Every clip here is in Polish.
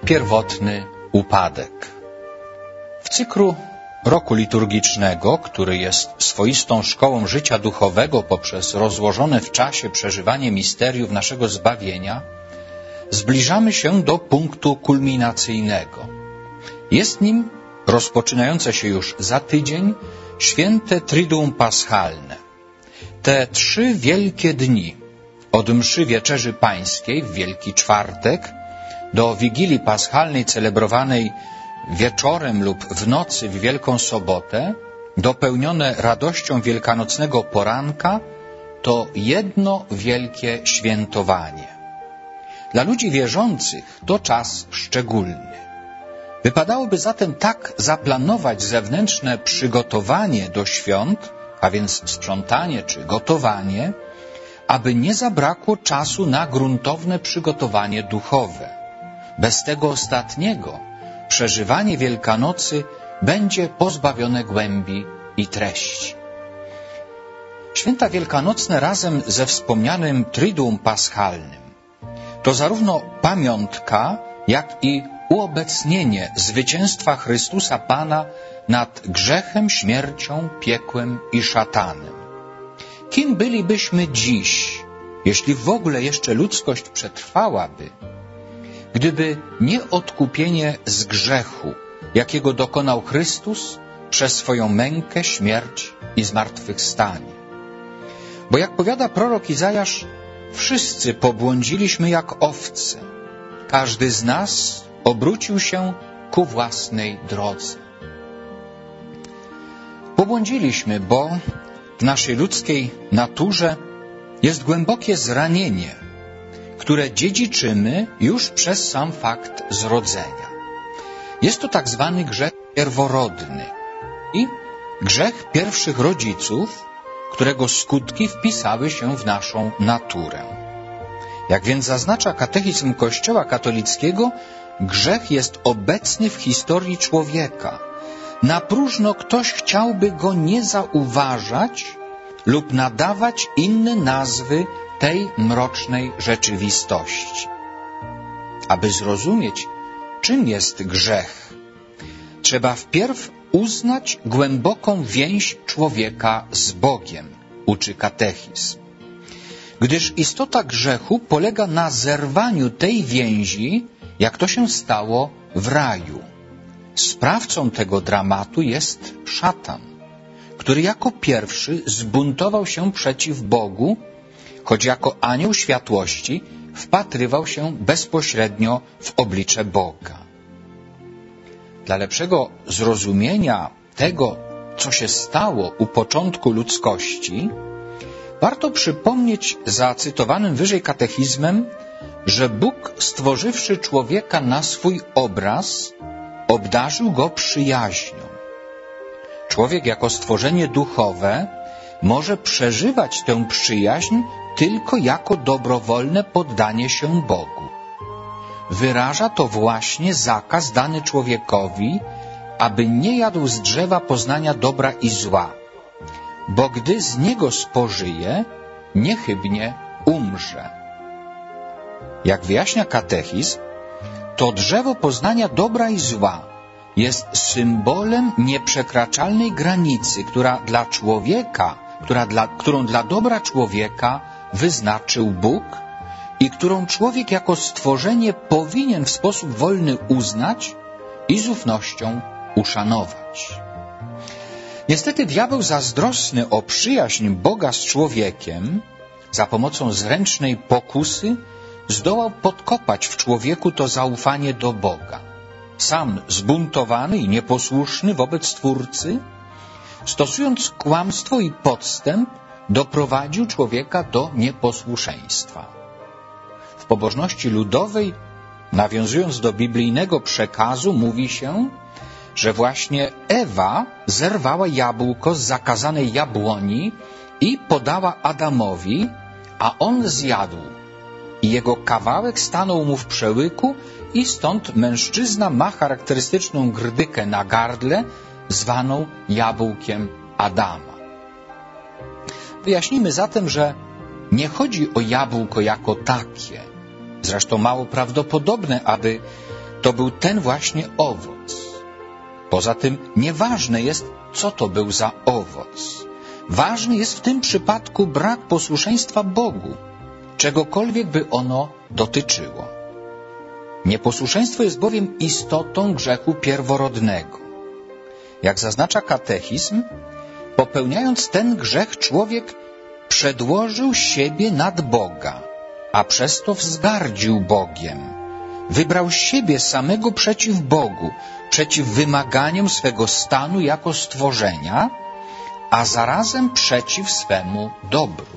Pierwotny upadek. W cyklu roku liturgicznego, który jest swoistą szkołą życia duchowego poprzez rozłożone w czasie przeżywanie misteriów naszego zbawienia, zbliżamy się do punktu kulminacyjnego. Jest nim rozpoczynające się już za tydzień święte Triduum Paschalne. Te 3 wielkie dni, od mszy Wieczerzy Pańskiej w Wielki Czwartek do Wigilii Paschalnej celebrowanej wieczorem lub w nocy w Wielką Sobotę, dopełnione radością wielkanocnego poranka, to jedno wielkie świętowanie. Dla ludzi wierzących to czas szczególny. Wypadałoby zatem tak zaplanować zewnętrzne przygotowanie do świąt, a więc sprzątanie czy gotowanie, aby nie zabrakło czasu na gruntowne przygotowanie duchowe. Bez tego ostatniego przeżywanie Wielkanocy będzie pozbawione głębi i treści. Święta wielkanocne razem ze wspomnianym Triduum Paschalnym to zarówno pamiątka, jak i uobecnienie zwycięstwa Chrystusa Pana nad grzechem, śmiercią, piekłem i szatanem. Kim bylibyśmy dziś, jeśli w ogóle jeszcze ludzkość przetrwałaby, gdyby nie odkupienie z grzechu, jakiego dokonał Chrystus przez swoją mękę, śmierć i zmartwychwstanie? Bo jak powiada prorok Izajasz, wszyscy pobłądziliśmy jak owce. Każdy z nas obrócił się ku własnej drodze. Pobłądziliśmy, bo w naszej ludzkiej naturze jest głębokie zranienie, które dziedziczymy już przez sam fakt zrodzenia. Jest to tak zwany grzech pierworodny i grzech pierwszych rodziców, którego skutki wpisały się w naszą naturę. Jak więc zaznacza katechizm Kościoła katolickiego, grzech jest obecny w historii człowieka. Na próżno ktoś chciałby go nie zauważać lub nadawać inne nazwy tej mrocznej rzeczywistości. Aby zrozumieć, czym jest grzech, trzeba wpierw uznać głęboką więź człowieka z Bogiem, uczy katechizm. Gdyż istota grzechu polega na zerwaniu tej więzi, jak to się stało w raju. Sprawcą tego dramatu jest szatan, który jako pierwszy zbuntował się przeciw Bogu, choć jako anioł światłości wpatrywał się bezpośrednio w oblicze Boga. Dla lepszego zrozumienia tego, co się stało u początku ludzkości, warto przypomnieć za cytowanym wyżej katechizmem, że Bóg, stworzywszy człowieka na swój obraz, obdarzył go przyjaźnią. Człowiek jako stworzenie duchowe może przeżywać tę przyjaźń tylko jako dobrowolne poddanie się Bogu. Wyraża to właśnie zakaz dany człowiekowi, aby nie jadł z drzewa poznania dobra i zła, bo gdy z niego spożyje, niechybnie umrze. Jak wyjaśnia katechizm, to drzewo poznania dobra i zła jest symbolem nieprzekraczalnej granicy, którą dla dobra człowieka wyznaczył Bóg i którą człowiek jako stworzenie powinien w sposób wolny uznać i z ufnością uszanować. Niestety diabeł, zazdrosny o przyjaźń Boga z człowiekiem, za pomocą zręcznej pokusy zdołał podkopać w człowieku to zaufanie do Boga. Sam zbuntowany i nieposłuszny wobec Stwórcy, stosując kłamstwo i podstęp, doprowadził człowieka do nieposłuszeństwa. W pobożności ludowej, nawiązując do biblijnego przekazu, mówi się, że właśnie Ewa zerwała jabłko z zakazanej jabłoni i podała Adamowi, a on zjadł. I jego kawałek stanął mu w przełyku i stąd mężczyzna ma charakterystyczną grdykę na gardle, zwaną jabłkiem Adama. Wyjaśnijmy zatem, że nie chodzi o jabłko jako takie. Zresztą mało prawdopodobne, aby to był ten właśnie owoc. Poza tym nieważne jest, co to był za owoc. Ważny jest w tym przypadku brak posłuszeństwa Bogu, czegokolwiek by ono dotyczyło. Nieposłuszeństwo jest bowiem istotą grzechu pierworodnego. Jak zaznacza katechizm, popełniając ten grzech, człowiek przedłożył siebie nad Boga, a przez to wzgardził Bogiem. Wybrał siebie samego przeciw Bogu, przeciw wymaganiom swego stanu jako stworzenia, a zarazem przeciw swemu dobru.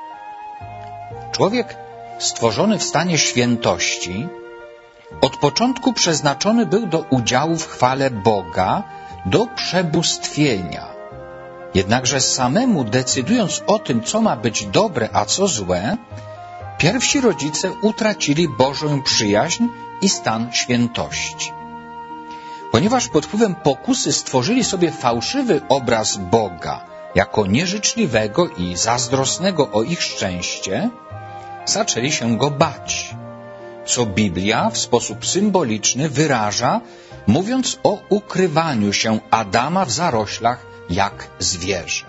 Człowiek stworzony w stanie świętości od początku przeznaczony był do udziału w chwale Boga, do przebóstwienia. Jednakże samemu decydując o tym, co ma być dobre, a co złe, pierwsi rodzice utracili Bożą przyjaźń i stan świętości. Ponieważ pod wpływem pokusy stworzyli sobie fałszywy obraz Boga jako nieżyczliwego i zazdrosnego o ich szczęście, zaczęli się Go bać, co Biblia w sposób symboliczny wyraża, mówiąc o ukrywaniu się Adama w zaroślach jak zwierzę.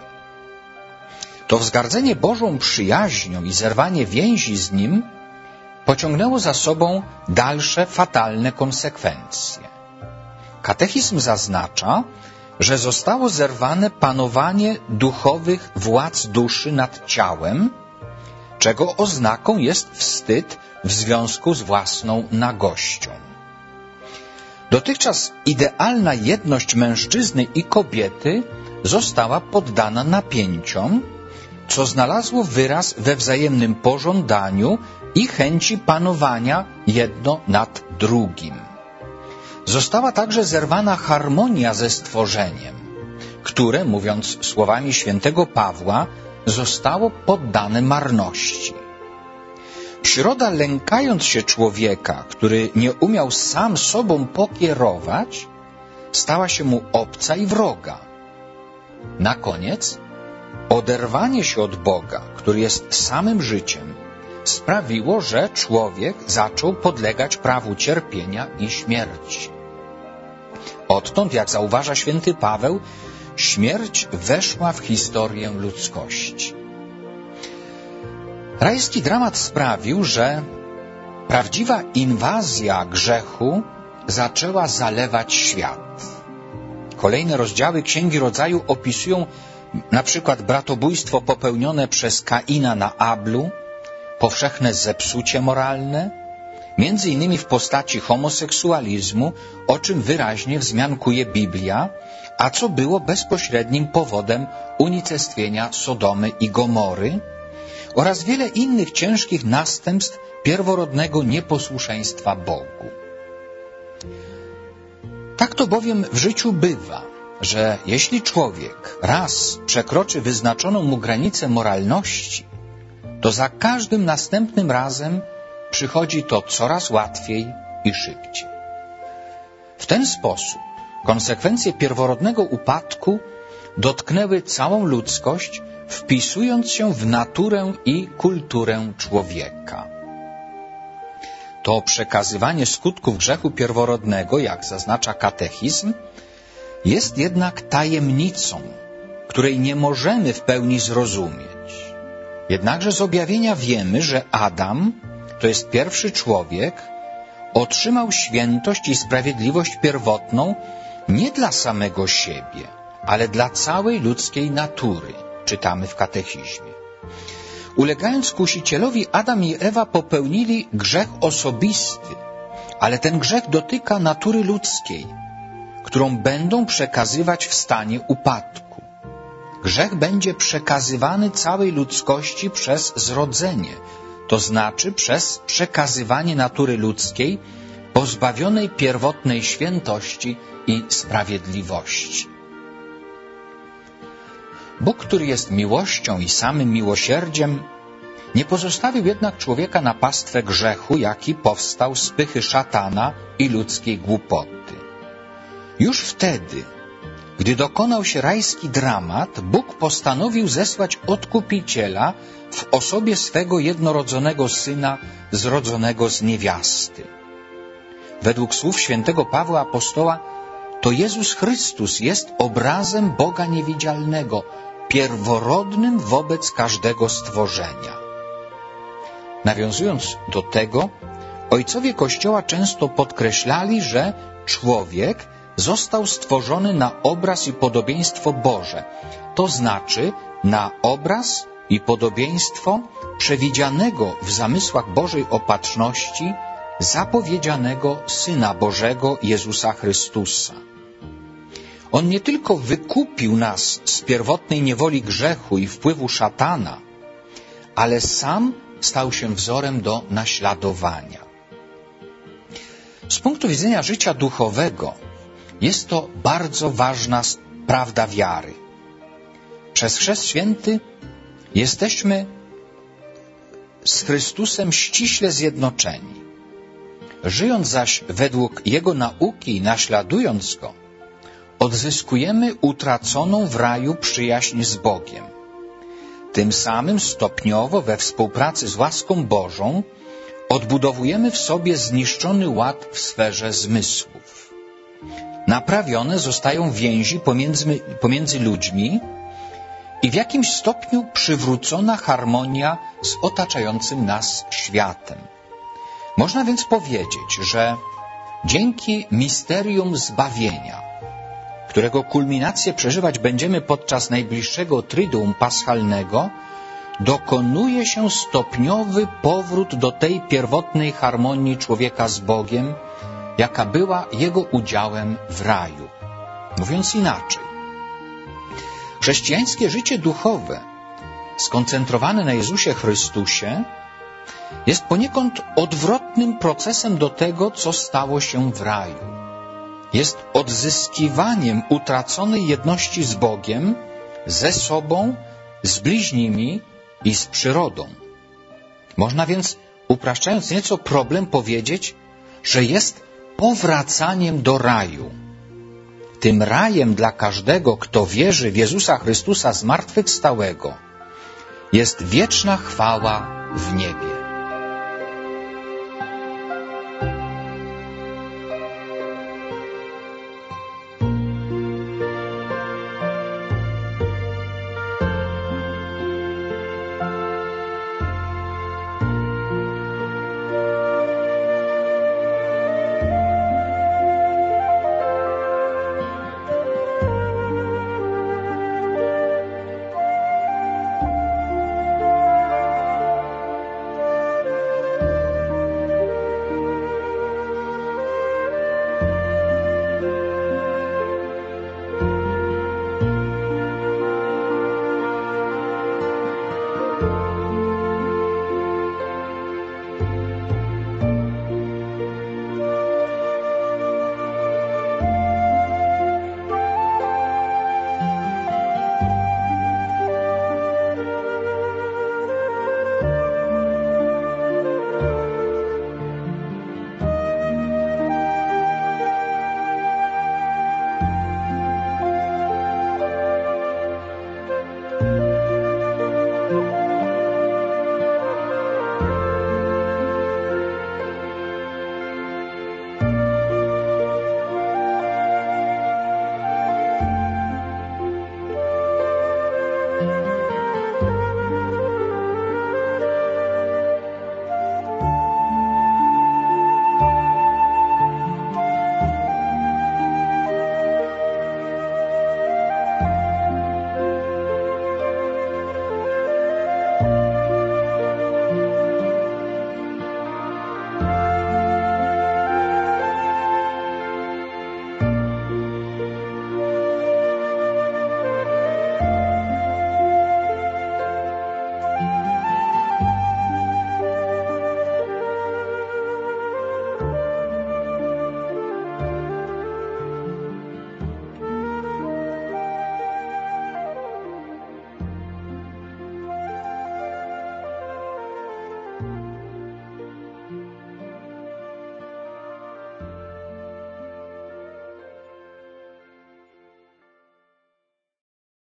To wzgardzenie Bożą przyjaźnią i zerwanie więzi z Nim pociągnęło za sobą dalsze fatalne konsekwencje. Katechizm zaznacza, że zostało zerwane panowanie duchowych władz duszy nad ciałem, czego oznaką jest wstyd w związku z własną nagością. Dotychczas idealna jedność mężczyzny i kobiety została poddana napięciom, co znalazło wyraz we wzajemnym pożądaniu i chęci panowania jedno nad drugim. Została także zerwana harmonia ze stworzeniem, które, mówiąc słowami świętego Pawła, zostało poddane marności. Przyroda, lękając się człowieka, który nie umiał sam sobą pokierować, stała się mu obca i wroga. Na koniec oderwanie się od Boga, który jest samym życiem, sprawiło, że człowiek zaczął podlegać prawu cierpienia i śmierci. Odtąd, jak zauważa święty Paweł, śmierć weszła w historię ludzkości. Rajski dramat sprawił, że prawdziwa inwazja grzechu zaczęła zalewać świat. Kolejne rozdziały Księgi Rodzaju opisują na przykład bratobójstwo popełnione przez Kaina na Ablu, powszechne zepsucie moralne, między innymi w postaci homoseksualizmu, o czym wyraźnie wzmiankuje Biblia, a co było bezpośrednim powodem unicestwienia Sodomy i Gomory, oraz wiele innych ciężkich następstw pierworodnego nieposłuszeństwa Bogu. Tak to bowiem w życiu bywa, że jeśli człowiek raz przekroczy wyznaczoną mu granicę moralności, to za każdym następnym razem przychodzi to coraz łatwiej i szybciej. W ten sposób konsekwencje pierworodnego upadku dotknęły całą ludzkość, wpisując się w naturę i kulturę człowieka. To przekazywanie skutków grzechu pierworodnego, jak zaznacza katechizm, jest jednak tajemnicą, której nie możemy w pełni zrozumieć. Jednakże z objawienia wiemy, że Adam, to jest pierwszy człowiek, otrzymał świętość i sprawiedliwość pierwotną nie dla samego siebie, ale dla całej ludzkiej natury, czytamy w katechizmie. Ulegając kusicielowi, Adam i Ewa popełnili grzech osobisty, ale ten grzech dotyka natury ludzkiej, którą będą przekazywać w stanie upadku. Grzech będzie przekazywany całej ludzkości przez zrodzenie, to znaczy przez przekazywanie natury ludzkiej pozbawionej pierwotnej świętości i sprawiedliwości. Bóg, który jest miłością i samym miłosierdziem, nie pozostawił jednak człowieka na pastwę grzechu, jaki powstał z pychy szatana i ludzkiej głupoty. Już wtedy, gdy dokonał się rajski dramat, Bóg postanowił zesłać Odkupiciela w osobie swego jednorodzonego Syna, zrodzonego z niewiasty. według słów świętego Pawła Apostoła, to Jezus Chrystus jest obrazem Boga niewidzialnego, pierworodnym wobec każdego stworzenia. Nawiązując do tego, ojcowie Kościoła często podkreślali, że człowiek został stworzony na obraz i podobieństwo Boże, to znaczy na obraz i podobieństwo przewidzianego w zamysłach Bożej Opatrzności, zapowiedzianego Syna Bożego Jezusa Chrystusa. On nie tylko wykupił nas z pierwotnej niewoli grzechu i wpływu szatana, ale sam stał się wzorem do naśladowania. Z punktu widzenia życia duchowego jest to bardzo ważna prawda wiary. Przez Chrzest Święty jesteśmy z Chrystusem ściśle zjednoczeni. Żyjąc zaś według Jego nauki i naśladując Go, odzyskujemy utraconą w raju przyjaźń z Bogiem. Tym samym stopniowo we współpracy z łaską Bożą odbudowujemy w sobie zniszczony ład w sferze zmysłów. Naprawione zostają więzi pomiędzy ludźmi i w jakimś stopniu przywrócona harmonia z otaczającym nas światem. Można więc powiedzieć, że dzięki misterium zbawienia, którego kulminację przeżywać będziemy podczas najbliższego Triduum Paschalnego, dokonuje się stopniowy powrót do tej pierwotnej harmonii człowieka z Bogiem, jaka była jego udziałem w raju. Mówiąc inaczej, chrześcijańskie życie duchowe, skoncentrowane na Jezusie Chrystusie, jest poniekąd odwrotnym procesem do tego, co stało się w raju. Jest odzyskiwaniem utraconej jedności z Bogiem, ze sobą, z bliźnimi i z przyrodą. Można więc, upraszczając nieco problem, powiedzieć, że jest powracaniem do raju. Tym rajem dla każdego, kto wierzy w Jezusa Chrystusa zmartwychwstałego, jest wieczna chwała w niebie.